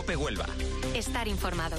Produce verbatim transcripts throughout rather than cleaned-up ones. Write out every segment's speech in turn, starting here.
COPE Huelva. Estar informado.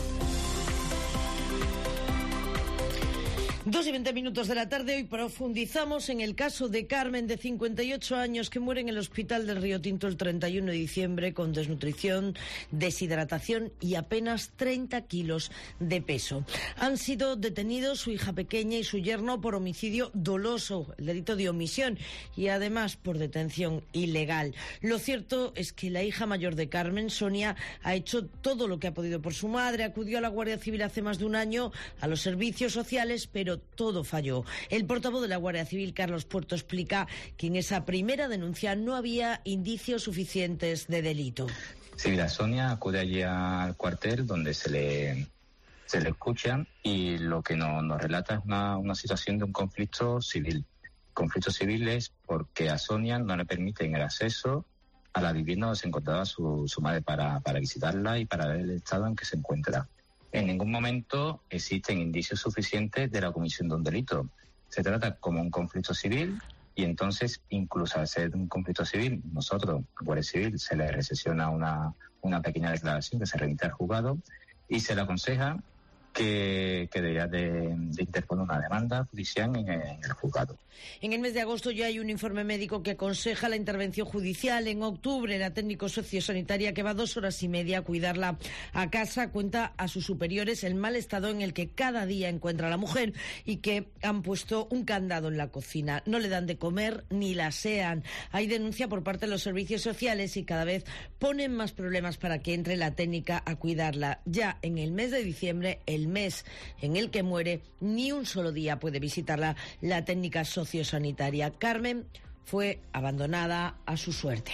Dos y veinte minutos de la tarde. Hoy profundizamos en el caso de Carmen, de cincuenta y ocho años, que muere en el hospital del Río Tinto el treinta y uno de diciembre con desnutrición, deshidratación y apenas treinta kilos de peso. Han sido detenidos su hija pequeña y su yerno por homicidio doloso, el delito de omisión, y además por detención ilegal. Lo cierto es que la hija mayor de Carmen, Sonia, ha hecho todo lo que ha podido por su madre. Acudió a la Guardia Civil hace más de un año, a los servicios sociales, pero todo falló. El portavoz de la Guardia Civil, Carlos Puerto, explica que en esa primera denuncia no había indicios suficientes de delito. Sí, mira, Sonia acude allí al cuartel donde se le, se le escucha y lo que nos, nos relata es una, una situación de un conflicto civil. Conflicto civil es porque a Sonia no le permiten el acceso a la vivienda donde se encontraba su, su madre para, para visitarla y para ver el estado en que se encuentra. En ningún momento existen indicios suficientes de la comisión de un delito. Se trata como un conflicto civil y entonces, incluso al ser un conflicto civil, nosotros, Guardia Civil, se le recesiona una, una pequeña declaración que se remite al juzgado y se le aconseja que, que debería de, de interponer una demanda judicial en el, en el juzgado. En el mes de agosto ya hay un informe médico que aconseja la intervención judicial. En octubre, la técnico sociosanitaria, que va dos horas y media a cuidarla a casa, cuenta a sus superiores el mal estado en el que cada día encuentra a la mujer y que han puesto un candado en la cocina. No le dan de comer ni la asean. Hay denuncia por parte de los servicios sociales y cada vez ponen más problemas para que entre la técnica a cuidarla. Ya en el mes de diciembre, el mes en el que muere, ni un solo día puede visitarla la técnica sociosanitaria. Carmen fue abandonada a su suerte.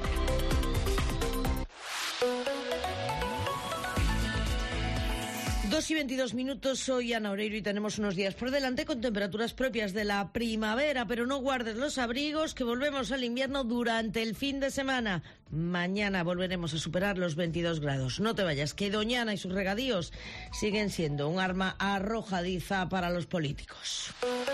Dos y veintidós minutos, soy Ana Oreiro y tenemos unos días por delante con temperaturas propias de la primavera, pero no guardes los abrigos, que volvemos al invierno durante el fin de semana. Mañana volveremos a superar los veintidós grados. No te vayas, que Doñana y sus regadíos siguen siendo un arma arrojadiza para los políticos.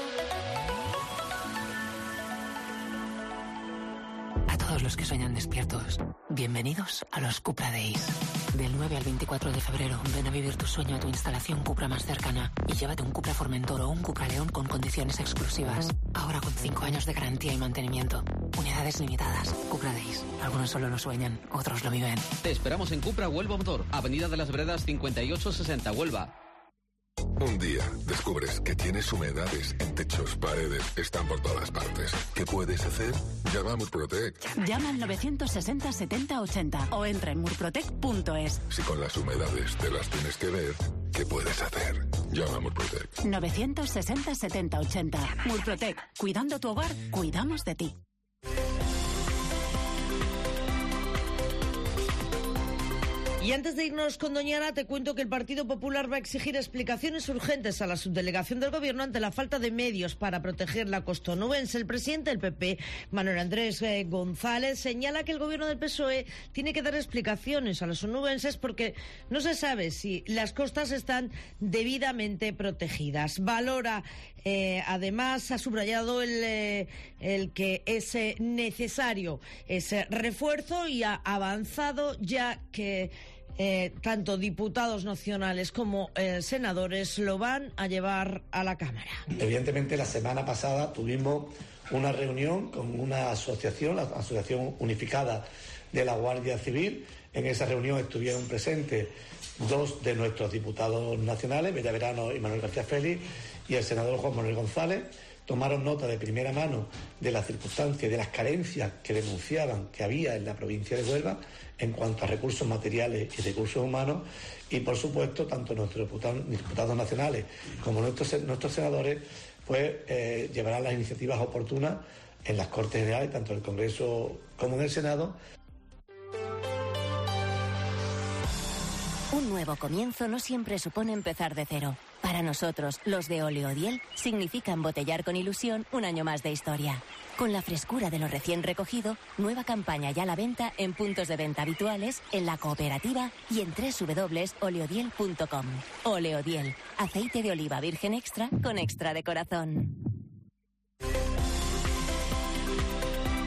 A todos los que sueñan despiertos, bienvenidos a los Cupra Days. Del nueve al veinticuatro de febrero, ven a vivir tu sueño a tu instalación Cupra más cercana y llévate un Cupra Formentor o un Cupra León con condiciones exclusivas. Ahora con cinco años de garantía y mantenimiento. Unidades limitadas. Cupra Days. Algunos solo lo sueñan, otros lo viven. Te esperamos en Cupra Huelva Motor, Avenida de las Veredas cincuenta y ocho sesenta, Huelva. Un día descubres que tienes humedades en techos, paredes, están por todas partes. ¿Qué puedes hacer? Llama a Murprotec. Llama al novecientos sesenta setenta ochenta o entra en murprotec punto es. Si con las humedades te las tienes que ver, ¿qué puedes hacer? Llama a Murprotec. novecientos sesenta setenta ochenta. Murprotec. Cuidando tu hogar, cuidamos de ti. Y antes de irnos con Doñana, te cuento que el Partido Popular va a exigir explicaciones urgentes a la subdelegación del Gobierno ante la falta de medios para proteger la costa onubense. El presidente del P P, Manuel Andrés eh, González, señala que el Gobierno del P S O E tiene que dar explicaciones a los onubenses porque no se sabe si las costas están debidamente protegidas. Valora, eh, además, ha subrayado el, eh, el que es eh, necesario ese refuerzo y ha avanzado ya que Eh, tanto diputados nacionales como eh, senadores lo van a llevar a la Cámara. Evidentemente, la semana pasada tuvimos una reunión con una asociación, la Asociación Unificada de la Guardia Civil. En esa reunión estuvieron presentes dos de nuestros diputados nacionales, Bella Verano y Manuel García Félix, y el senador Juan Manuel González. Tomaron nota de primera mano de las circunstancias, de las carencias que denunciaban que había en la provincia de Huelva en cuanto a recursos materiales y recursos humanos, y por supuesto tanto nuestros diputados, diputados nacionales como nuestros, nuestros senadores pues eh, llevarán las iniciativas oportunas en las Cortes Generales, tanto en el Congreso como en el Senado. Un nuevo comienzo no siempre supone empezar de cero. Para nosotros, los de Oleodiel, significa embotellar con ilusión un año más de historia. Con la frescura de lo recién recogido, nueva campaña ya a la venta en puntos de venta habituales, en la cooperativa y en doble u doble u doble u punto oleodiel punto com. Oleodiel, aceite de oliva virgen extra con extra de corazón.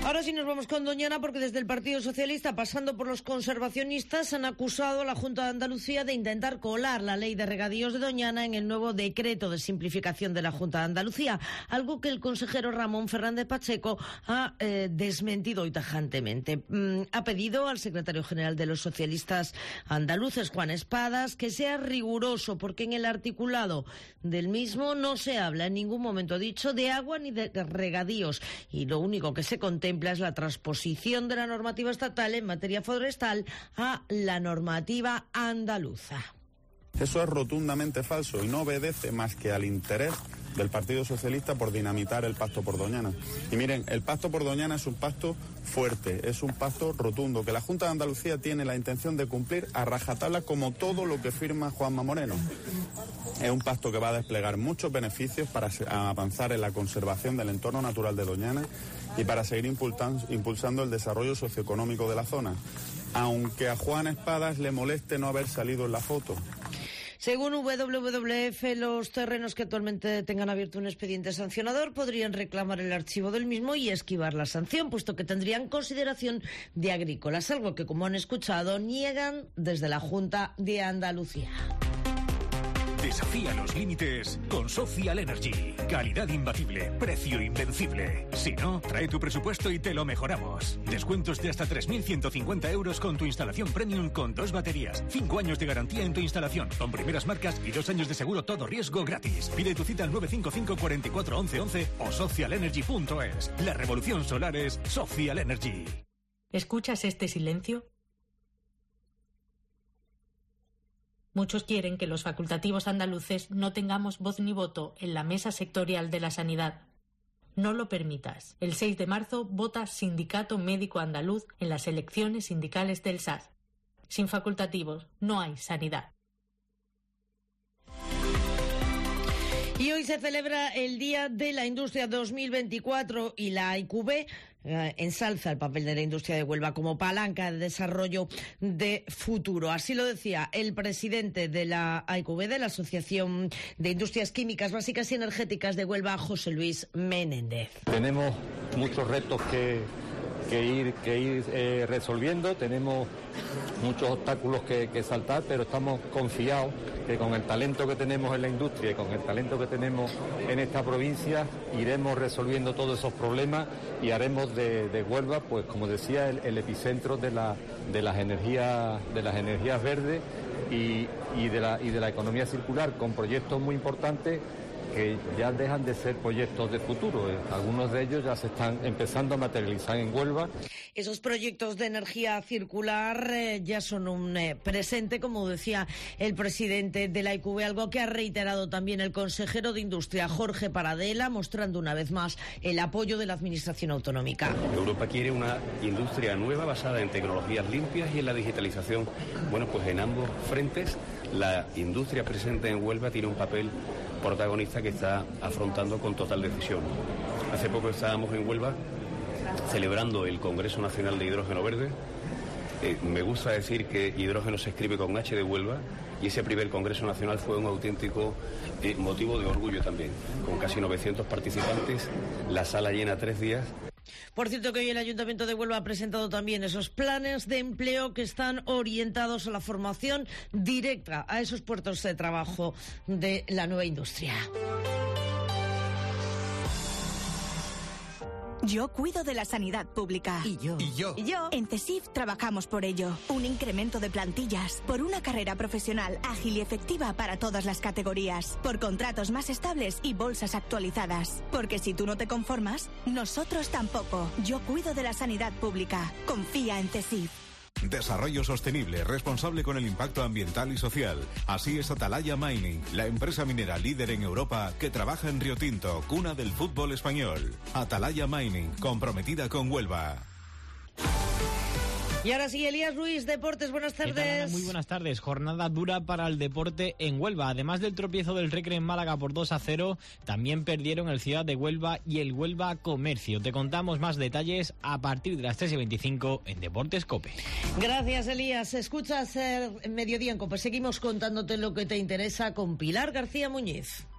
Ahora sí nos vamos con Doñana, porque desde el Partido Socialista, pasando por los conservacionistas, han acusado a la Junta de Andalucía de intentar colar la ley de regadíos de Doñana en el nuevo decreto de simplificación de la Junta de Andalucía, algo que el consejero Ramón Fernández Pacheco ha eh, desmentido hoy tajantemente. Mm, ha pedido al secretario general de los socialistas andaluces, Juan Espadas, que sea riguroso, porque en el articulado del mismo no se habla en ningún momento, dicho, de agua ni de regadíos, y lo único que se contempla es la transposición de la normativa estatal en materia forestal a la normativa andaluza. Eso es rotundamente falso y no obedece más que al interés del Partido Socialista por dinamitar el pacto por Doñana. Y miren, el pacto por Doñana es un pacto fuerte, es un pacto rotundo, que la Junta de Andalucía tiene la intención de cumplir a rajatabla, como todo lo que firma Juanma Moreno. Es un pacto que va a desplegar muchos beneficios para avanzar en la conservación del entorno natural de Doñana y para seguir impulsando el desarrollo socioeconómico de la zona, aunque a Juan Espadas le moleste no haber salido en la foto. Según W W F, los terrenos que actualmente tengan abierto un expediente sancionador podrían reclamar el archivo del mismo y esquivar la sanción, puesto que tendrían consideración de agrícolas, algo que, como han escuchado, niegan desde la Junta de Andalucía. Desafía los límites con Social Energy. Calidad imbatible, precio invencible. Si no, trae tu presupuesto y te lo mejoramos. Descuentos de hasta tres mil ciento cincuenta euros con tu instalación premium con dos baterías. Cinco años de garantía en tu instalación, con primeras marcas y dos años de seguro todo riesgo gratis. Pide tu cita al nueve cinco cinco, cuatro cuatro, once once o social energy punto es. La revolución solar es Social Energy. ¿Escuchas este silencio? Muchos quieren que los facultativos andaluces no tengamos voz ni voto en la mesa sectorial de la sanidad. No lo permitas. El seis de marzo vota Sindicato Médico Andaluz en las elecciones sindicales del S A D. Sin facultativos no hay sanidad. Y hoy se celebra el Día de la Industria dos mil veinticuatro y la A I Q B eh, ensalza el papel de la industria de Huelva como palanca de desarrollo de futuro. Así lo decía el presidente de la A I Q B, de la Asociación de Industrias Químicas Básicas y Energéticas de Huelva, José Luis Menéndez. Tenemos muchos retos que, que ir, que ir eh, resolviendo, tenemos muchos obstáculos que, que saltar, pero estamos confiados que con el talento que tenemos en la industria y con el talento que tenemos en esta provincia iremos resolviendo todos esos problemas y haremos de, de Huelva, pues como decía, el, el epicentro de, la, de las energías de las energías verdes y, y, de la, y de la economía circular, con proyectos muy importantes que ya dejan de ser proyectos de futuro. Algunos de ellos ya se están empezando a materializar en Huelva. Esos proyectos de energía circular eh, ya son un eh, presente, como decía el presidente de la A I Q B, algo que ha reiterado también el consejero de Industria, Jorge Paradela, mostrando una vez más el apoyo de la Administración autonómica. Europa quiere una industria nueva basada en tecnologías limpias y en la digitalización. Bueno, pues en ambos frentes la industria presente en Huelva tiene un papel protagonista que está afrontando con total decisión. Hace poco estábamos en Huelva celebrando el Congreso Nacional de Hidrógeno Verde. Eh, me gusta decir que hidrógeno se escribe con H de Huelva y ese primer Congreso Nacional fue un auténtico eh, motivo de orgullo también, con casi novecientos participantes, la sala llena tres días. Por cierto, que hoy el Ayuntamiento de Huelva ha presentado también esos planes de empleo que están orientados a la formación directa a esos puestos de trabajo de la nueva industria. Yo cuido de la sanidad pública. Y yo. Y yo. Y yo. En CESIF trabajamos por ello. Un incremento de plantillas, por una carrera profesional ágil y efectiva para todas las categorías, por contratos más estables y bolsas actualizadas. Porque si tú no te conformas, nosotros tampoco. Yo cuido de la sanidad pública. Confía en CESIF. Desarrollo sostenible, responsable con el impacto ambiental y social. Así es Atalaya Mining, la empresa minera líder en Europa que trabaja en Río Tinto, cuna del fútbol español. Atalaya Mining, comprometida con Huelva. Y ahora sí, Elías Ruiz, Deportes, buenas tardes. Muy buenas tardes. Jornada dura para el deporte en Huelva. Además del tropiezo del Recre en Málaga por dos a cero, también perdieron el Ciudad de Huelva y el Huelva Comercio. Te contamos más detalles a partir de las tres y veinticinco en Deportes COPE. Gracias, Elías. Escuchas el Mediodía en COPE. Seguimos contándote lo que te interesa con Pilar García Muñiz.